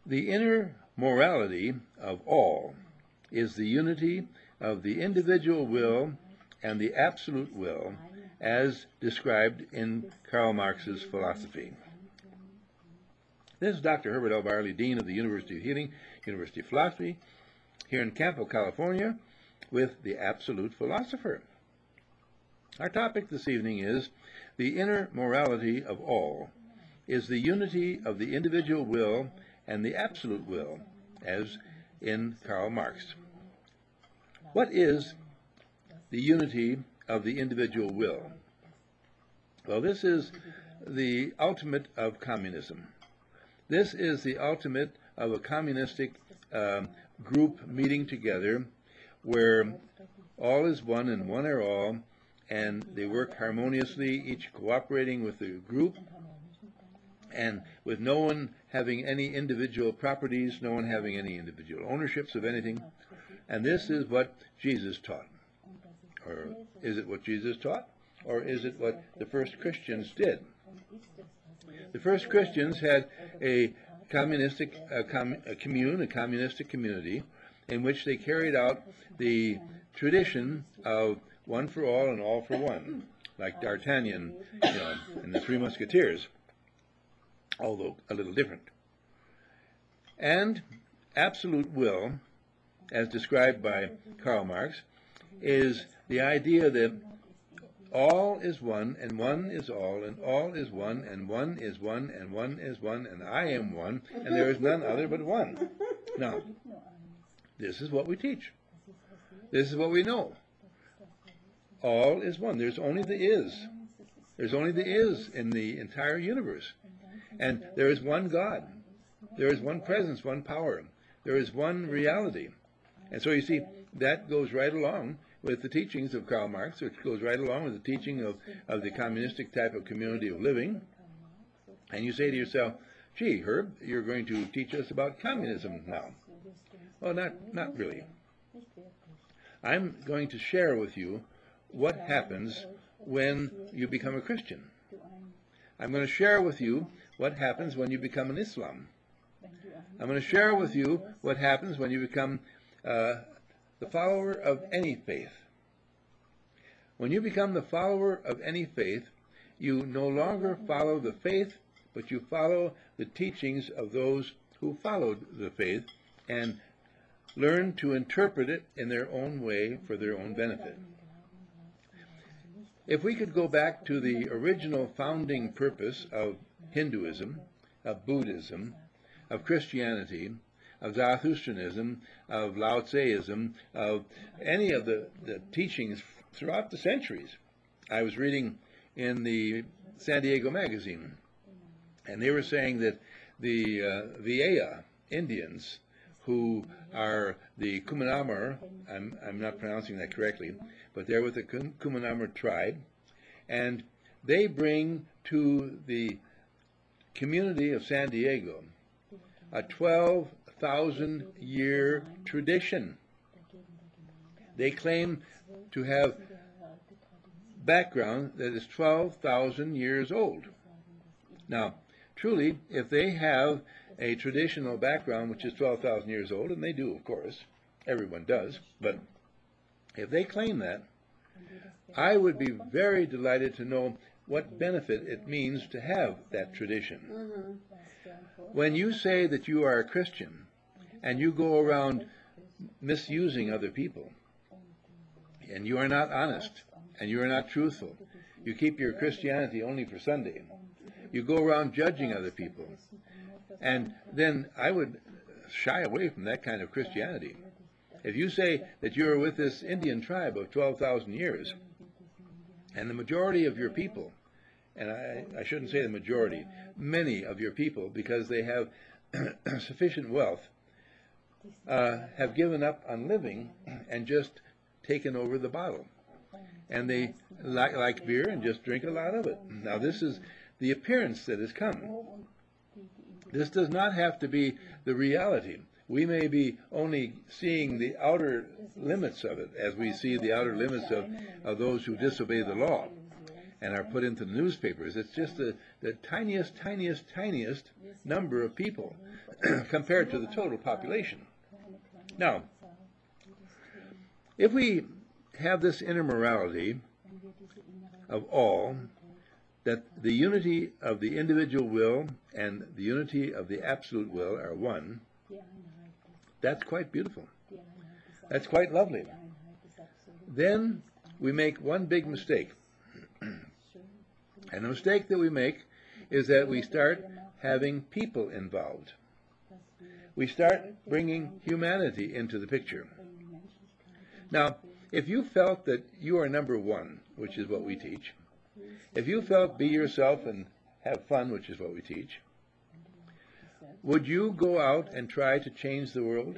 The inner morality of all is the unity of the individual will and the absolute will as described in Karl Marx's philosophy. This is Dr. Herbert L. Barley, Dean of the University of Healing, University of Philosophy, here in Campo, California, with the Absolute Philosopher. Our topic this evening is the inner morality of all is the unity of the individual will and the absolute will, as in Karl Marx. What is the unity of the individual will? Well, this is the ultimate of communism. This is the ultimate of a communistic group meeting together where all is one and one are all, and they work harmoniously, each cooperating with the group, and with no one having any individual properties, no one having any individual ownerships of anything. And this is what Jesus taught. Or is it what Jesus taught? Or is it what the first Christians did? The first Christians had a communistic a communistic community in which they carried out the tradition of one for all and all for one, like D'Artagnan, and the Three Musketeers, although a little different. And absolute will, as described by Karl Marx, is the idea that all is one, and one is all, and all is one, and one is one, and one is one, and I am one, and there is none other but one. Now, this is what we teach. This is what we know. All is one. There's only the is. There's only the is in the entire universe. And there is one God. There is one presence, one power. There is one reality. And so you see, that goes right along with the teachings of Karl Marx, which goes right along with the teaching of the communistic type of community of living. And you say to yourself, gee, Herb, you're going to teach us about communism now. Well, not really. I'm going to share with you what happens when you become a Christian. I'm going to share with you what happens when you become an Islam. I'm going to share with you what happens when you become the follower of any faith. When you become the follower of any faith, you no longer follow the faith, but you follow the teachings of those who followed the faith and learn to interpret it in their own way for their own benefit. If we could go back to the original founding purpose of Hinduism, of Buddhism, of Christianity, of Zoroastrianism, of Lao Tseism, of any of the teachings throughout the centuries. I was reading in the San Diego Magazine, and they were saying that the Vieya Indians, who are the Kumanamur, I'm not pronouncing that correctly, but they're with the Kumanamur tribe, and they bring to the community of San Diego a 12,000-year tradition. They claim to have background that is 12,000 years old. Now, truly, if they have a traditional background which is 12,000 years old, and they do, of course, everyone does, but if they claim that, I would be very delighted to know what benefit it means to have that tradition. When you say that you are a Christian and you go around misusing other people, and you are not honest, and you are not truthful, you keep your Christianity only for Sunday, you go around judging other people, and then I would shy away from that kind of Christianity. If you say that you are with this Indian tribe of 12,000 years, and the majority of your people, and I shouldn't say the majority, many of your people, because they have sufficient wealth, have given up on living and just taken over the bottle. And they like beer and just drink a lot of it. Now this is the appearance that has come. This does not have to be the reality. We may be only seeing the outer limits of it, as we see the outer limits of those who disobey the law. and are put into the newspapers. It's just the tiniest, tiniest, tiniest number of people compared to the total population. Now, if we have this inner morality of all, that the unity of the individual will and the unity of the absolute will are one, that's quite beautiful. That's quite lovely. Then we make one big mistake. And the mistake that we make is that we start having people involved. We start bringing humanity into the picture. Now, if you felt that you are number one, which is what we teach, if you felt be yourself and have fun, which is what we teach, would you go out and try to change the world?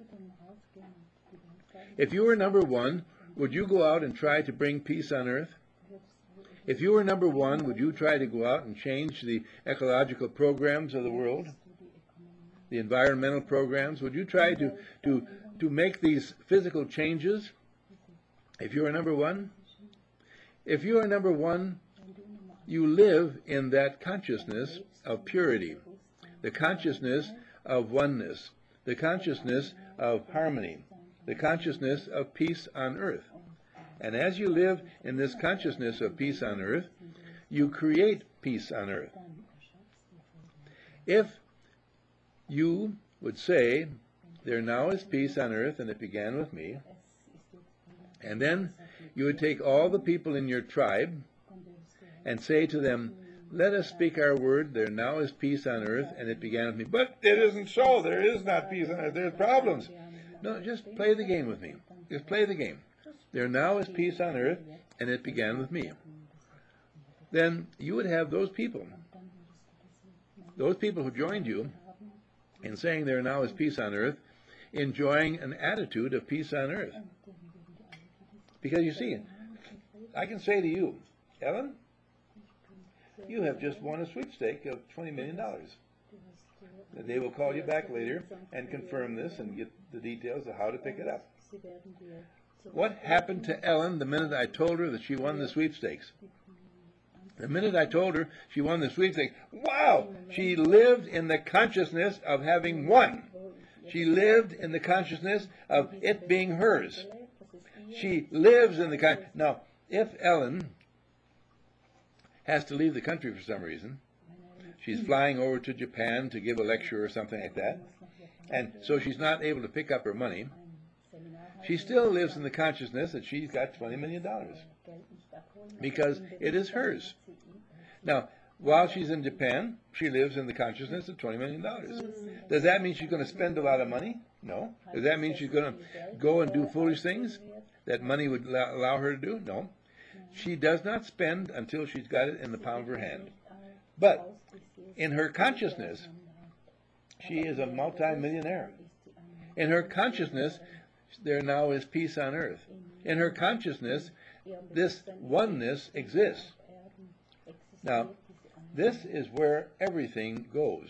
If you were number one, would you go out and try to bring peace on earth? If you were number one, would you try to go out and change the ecological programs of the world? The environmental programs? Would you try to make these physical changes if you are number one? If you are number one, you live in that consciousness of purity, the consciousness of oneness, the consciousness of harmony, the consciousness of peace on earth. And as you live in this consciousness of peace on earth, you create peace on earth. If you would say, there now is peace on earth, and it began with me, and then you would take all the people in your tribe and say to them, let us speak our word, there now is peace on earth, and it began with me. But it isn't so. There is not peace on earth. There's problems. No, just play the game with me. Just play the game. There now is peace on earth, and it began with me. Then you would have those people who joined you in saying there now is peace on earth, enjoying an attitude of peace on earth. Because you see, I can say to you, Ellen, you have just won a sweepstake of $20 million. They will call you back later and confirm this and get the details of how to pick it up. What happened to Ellen the minute I told her that she won the sweepstakes? The minute I told her she won the sweepstakes, wow! She lived in the consciousness of having won. She lived in the consciousness of it being hers. She lives in the Now, if Ellen has to leave the country for some reason, she's flying over to Japan to give a lecture or something like that, and so she's not able to pick up her money, she still lives in the consciousness that she's got $20 million because it is hers. Now, while she's in Japan, she lives in the consciousness of $20 million. Does that mean she's going to spend a lot of money? No. Does that mean she's going to go and do foolish things that money would allow her to do? No. She does not spend until she's got it in the palm of her hand. But in her consciousness, she is a multi-millionaire. In her consciousness, there now is peace on earth. In her consciousness, this oneness exists. Now, this is where everything goes.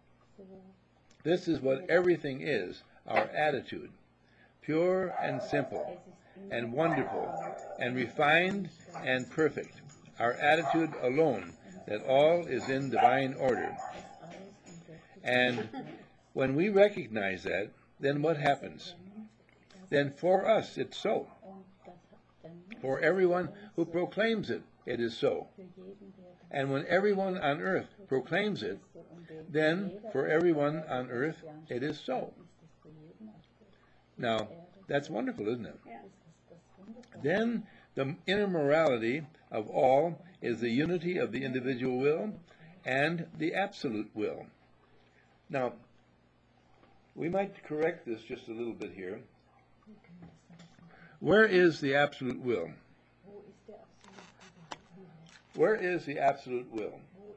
This is what everything is, our attitude. Pure and simple, and wonderful, and refined and perfect. Our attitude alone, that all is in divine order. And when we recognize that, then what happens? Then for us it's so. For everyone who proclaims it, it is so. And when everyone on earth proclaims it, then for everyone on earth it is so. Now, that's wonderful, isn't it? Then the inner morality of all is the unity of the individual will and the absolute will. Now, we might correct this just a little bit here. Where is the absolute will? Where is the absolute will?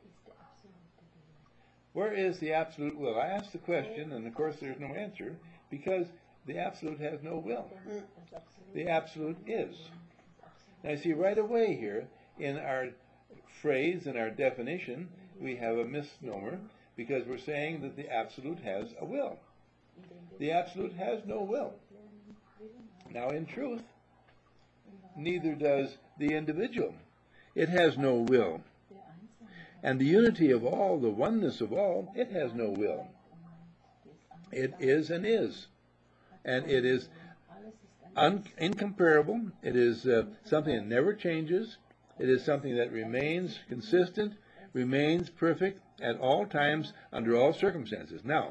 Where is the absolute will? I asked the question, and of course there's no answer, because the absolute has no will. The absolute is. Now you see, right away here, in our phrase, in our definition, we have a misnomer, because we're saying that the absolute has a will. The absolute has no will. Now in truth, neither does the individual. it has no will. And the unity of all, the oneness of all, it has no will. It is and is. And it is incomparable. It is something that never changes. It is something that remains consistent, remains perfect at all times, under all circumstances. Now,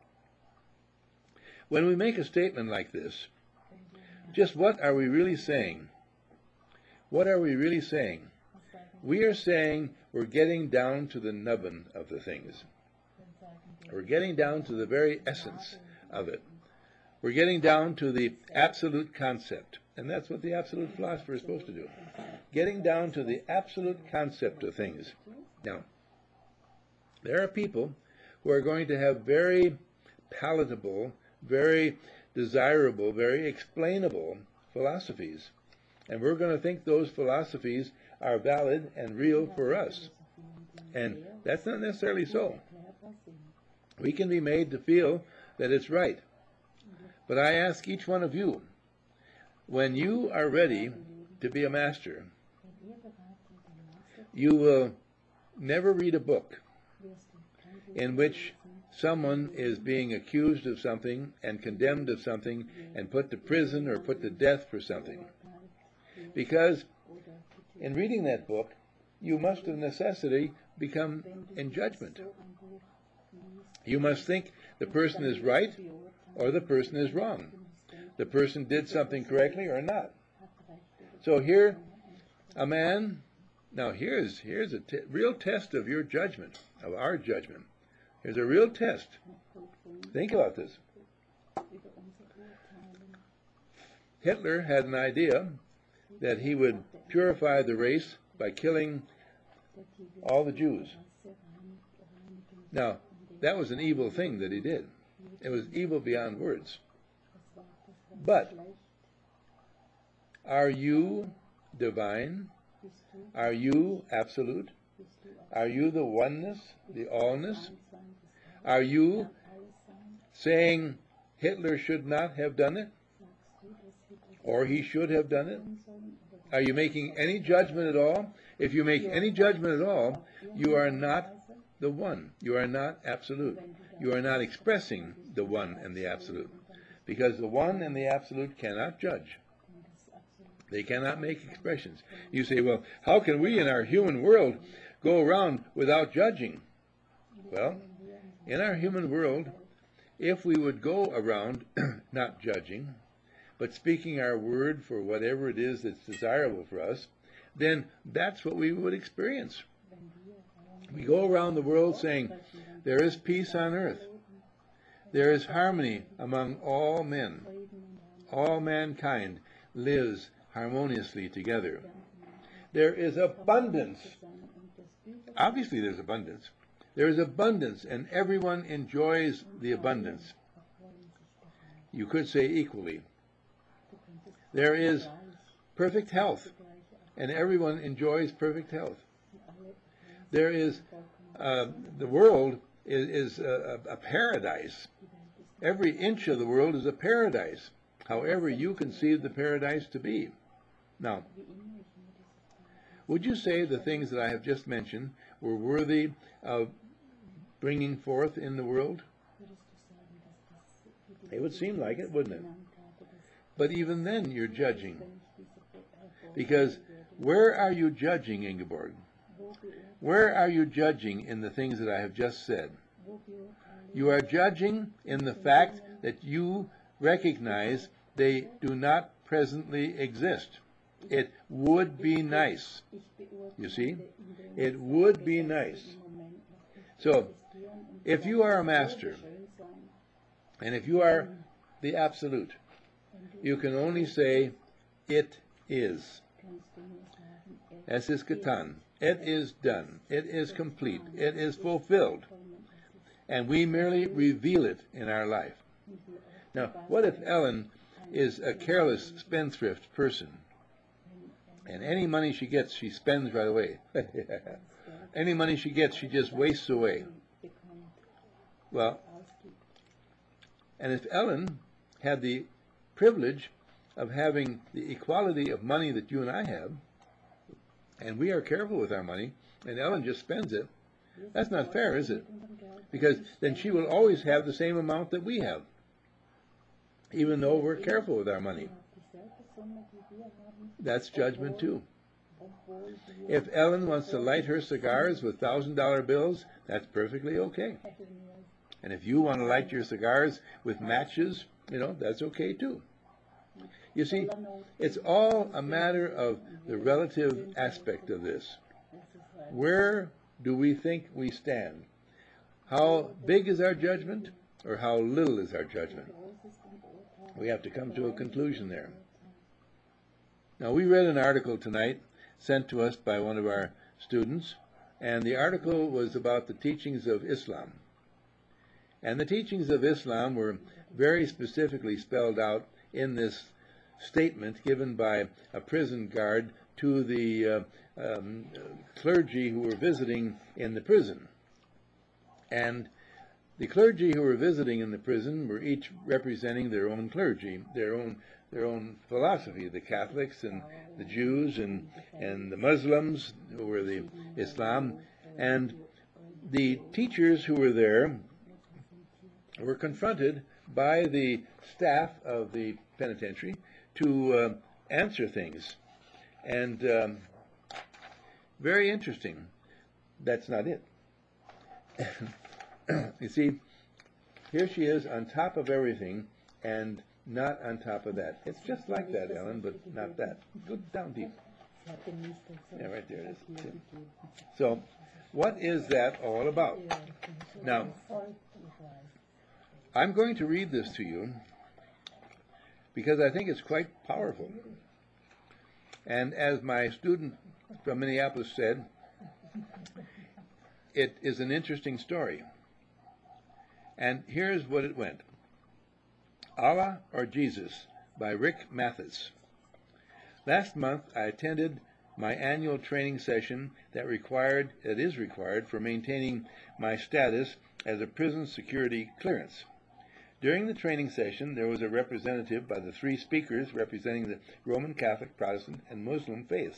when we make a statement like this, just what are we really saying? What are we really saying? We are saying we're getting down to the nubbin of the things. We're getting down to the very essence of it. We're getting down to the absolute concept. And that's what the absolute philosopher is supposed to do. Getting down to the absolute concept of things. Now, there are people who are going to have very palatable, very desirable, very explainable philosophies. And we're going to think those philosophies are valid and real for us. And that's not necessarily so. We can be made to feel that it's right. But I ask each one of you, when you are ready to be a master, you will never read a book in which someone is being accused of something and condemned of something and put to prison or put to death for something. Because in reading that book, you must of necessity become in judgment. You must think the person is right or the person is wrong. The person did something correctly or not. So here, a man, now here's a real test of your judgment, of our judgment. Here's a real test. Think about this. Hitler had an idea that he would purify the race by killing all the Jews. Now, that was an evil thing that he did. It was evil beyond words. But are you divine? Are you absolute? Are you the oneness, the allness? Are you saying Hitler should not have done it? Or he should have done it? Are you making any judgment at all? If you make any judgment at all, you are not the one. You are not absolute. You are not expressing the one and the absolute. Because the one and the absolute cannot judge. They cannot make expressions. You say, well, how can we in our human world go around without judging? Well, in our human world, if we would go around not judging, but speaking our word for whatever it is that's desirable for us, then that's what we would experience. We go around the world saying, there is peace on earth. There is harmony among all men. All mankind lives harmoniously together. There is abundance. Obviously there's abundance. There is abundance, and everyone enjoys the abundance. You could say equally. There is perfect health, and everyone enjoys perfect health. There is, the world is a paradise. Every inch of the world is a paradise, however you conceive the paradise to be. Now, would you say the things that I have just mentioned were worthy of bringing forth in the world? It would seem like it, wouldn't it? But even then you're judging. Because where are you judging, Ingeborg? Where are you judging in the things that I have just said? You are judging in the fact that you recognize they do not presently exist. It would be nice. You see? It would be nice. So, if you are a master, and if you are the absolute, you can only say, it is. Es ist getan. It is done. It is complete. It is fulfilled. And we merely reveal it in our life. Now, what if Ellen is a careless spendthrift person? And any money she gets, she spends right away. Any money she gets, she just wastes away. Well, and if Ellen had the privilege of having the equality of money that you and I have, and we are careful with our money, and Ellen just spends it, that's not fair, is it? Because then she will always have the same amount that we have, even though we're careful with our money. That's judgment too. If Ellen wants to light her cigars with $1,000 bills, that's perfectly okay. And if you want to light your cigars with matches, that's okay too. You see, it's all a matter of the relative aspect of this. Where do we think we stand? How big is our judgment, or how little is our judgment? We have to come to a conclusion there. Now, we read an article tonight sent to us by one of our students, and the article was about the teachings of Islam. And the teachings of Islam were very specifically spelled out in this statement given by a prison guard to the clergy who were visiting in the prison. And the clergy who were visiting in the prison were each representing their own clergy, their own philosophy, the Catholics and the Jews and the Muslims who were the Islam. And the teachers who were there were confronted by the staff of the penitentiary to answer things. And very interesting. That's not it. You see, here she is on top of everything and not on top of that. It's just like that, Ellen, but not that. Go down deep. Yeah, right there it is. So, what is that all about? Now, I'm going to read this to you because I think it's quite powerful. And as my student from Minneapolis said, it is an interesting story. And here's what it went. Allah or Jesus by Rick Mathis. Last month I attended my annual training session that is required for maintaining my status as a prison security clearance. During the training session, there was a representative by the three speakers representing the Roman Catholic, Protestant, and Muslim faiths,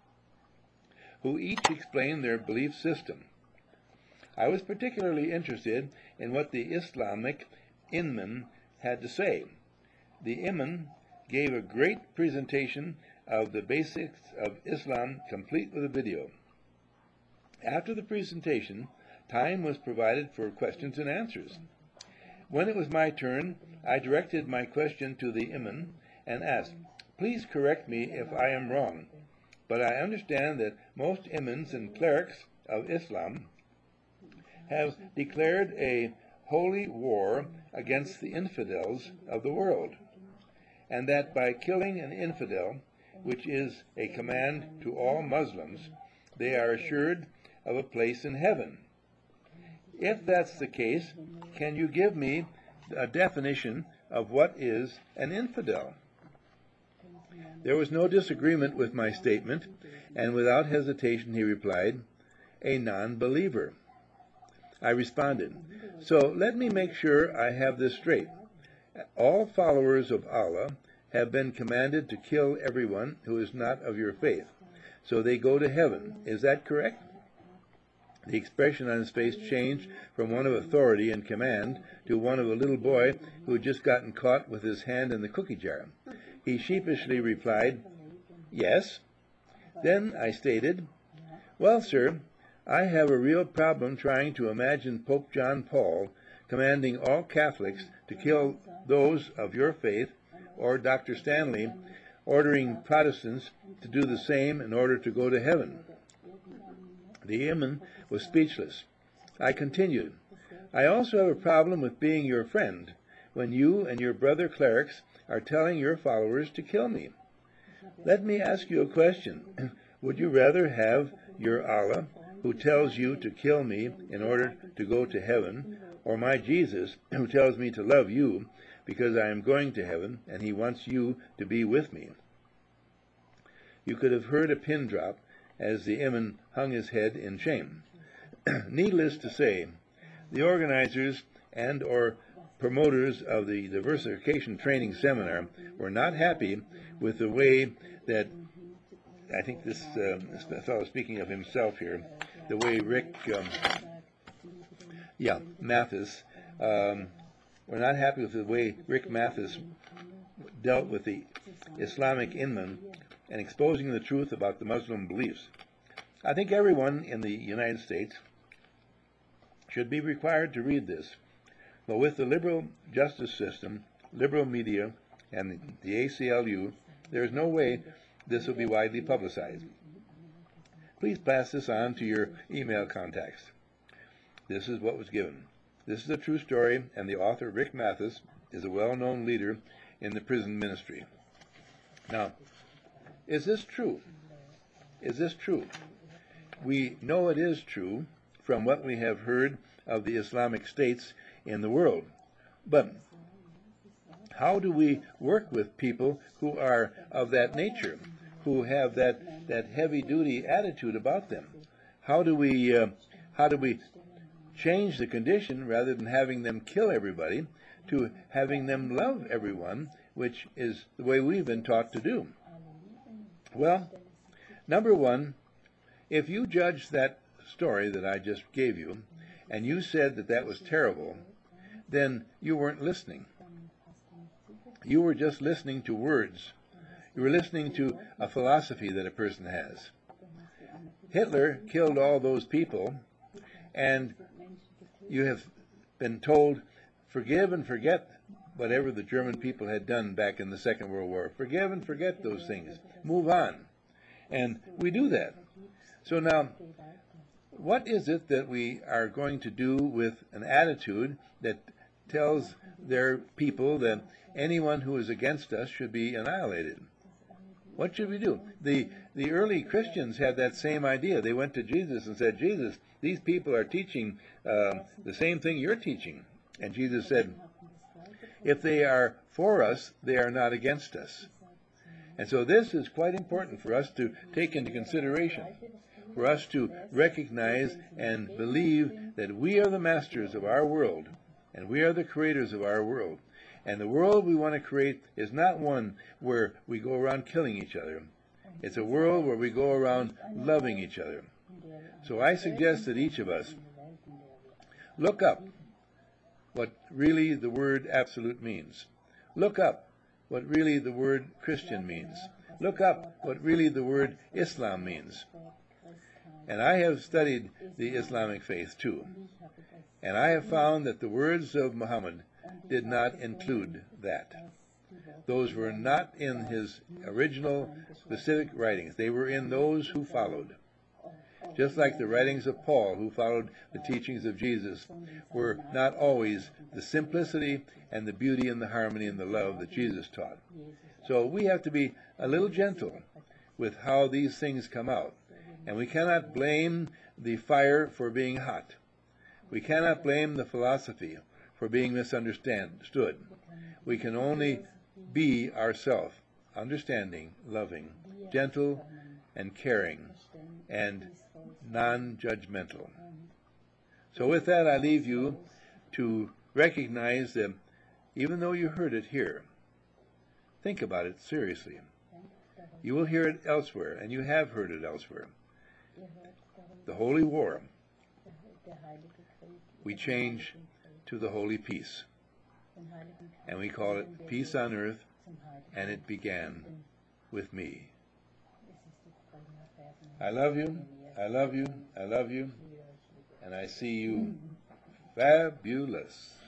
who each explained their belief system. I was particularly interested in what the Islamic imam had to say. The imam gave a great presentation of the basics of Islam, complete with a video. After the presentation, time was provided for questions and answers. When it was my turn, I directed my question to the imam and asked, "Please correct me if I am wrong, but I understand that most imams and clerics of Islam have declared a holy war against the infidels of the world, and that by killing an infidel, which is a command to all Muslims, they are assured of a place in heaven. If that's the case, can you give me a definition of what is an infidel?" There was no disagreement with my statement, and without hesitation he replied, "A non-believer." I responded, "So let me make sure I have this straight. All followers of Allah have been commanded to kill everyone who is not of your faith, so they go to heaven. Is that correct?" The expression on his face changed from one of authority and command to one of a little boy who had just gotten caught with his hand in the cookie jar. He sheepishly replied, "Yes." Then I stated, "Well, sir, I have a real problem trying to imagine Pope John Paul commanding all Catholics to kill those of your faith, or Dr. Stanley ordering Protestants to do the same in order to go to heaven." The imam was speechless. I continued, "I also have a problem with being your friend when you and your brother clerics are telling your followers to kill me. Let me ask you a question. Would you rather have your Allah, who tells you to kill me in order to go to heaven, or my Jesus, who tells me to love you because I am going to heaven and he wants you to be with me?" You could have heard a pin drop as the imam hung his head in shame. Needless to say, the organizers and or promoters of the diversification training seminar were not happy with the way that I think this fellow speaking of himself here, the way Rick, Mathis, we're not happy with the way Rick Mathis dealt with the Islamic Inman and exposing the truth about the Muslim beliefs. I think everyone in the United States should be required to read this. But with the liberal justice system, liberal media, and the ACLU, there is no way this will be widely publicized. Please pass this on to your email contacts. This is what was given. This is a true story, and the author, Rick Mathis, is a well-known leader in the prison ministry. Now, is this true? Is this true? We know it is true from what we have heard of the Islamic states in the world. But how do we work with people who are of that nature, who have that heavy-duty attitude about them? How do we change the condition rather than having them kill everybody to having them love everyone, which is the way we've been taught to do? Well, number one, if you judge that story that I just gave you, and you said that that was terrible, then you weren't listening. You were just listening to words. You were listening to a philosophy that a person has. Hitler killed all those people, and you have been told, forgive and forget whatever the German people had done back in the Second World War. Forgive and forget those things. Move on. And we do that. So now, what is it that we are going to do with an attitude that tells their people that anyone who is against us should be annihilated? What should we do? The early Christians had that same idea. They went to Jesus and said, Jesus, these people are teaching the same thing you're teaching. And Jesus said, if they are for us, they are not against us. And so this is quite important for us to take into consideration, for us to recognize and believe that we are the masters of our world, and we are the creators of our world. And the world we want to create is not one where we go around killing each other. It's a world where we go around loving each other. So I suggest that each of us look up what really the word absolute means. Look up what really the word Christian means. Look up what really the word Islam means. And I have studied the Islamic faith too. And I have found that the words of Muhammad did not include that. Those were not in his original specific writings. They were in those who followed. Just like the writings of Paul, who followed the teachings of Jesus, were not always the simplicity and the beauty and the harmony and the love that Jesus taught. So we have to be a little gentle with how these things come out. And we cannot blame the fire for being hot. We cannot blame the philosophy for being misunderstood. We can only be ourselves, understanding, loving, gentle, and caring, and non-judgmental. So with that, I leave you to recognize that even though you heard it here, think about it seriously. You will hear it elsewhere, and you have heard it elsewhere. The Holy War, we change to the Holy Peace. And we call it Peace on Earth, and it began with me. I love you, I love you, I love you, and I see you fabulous.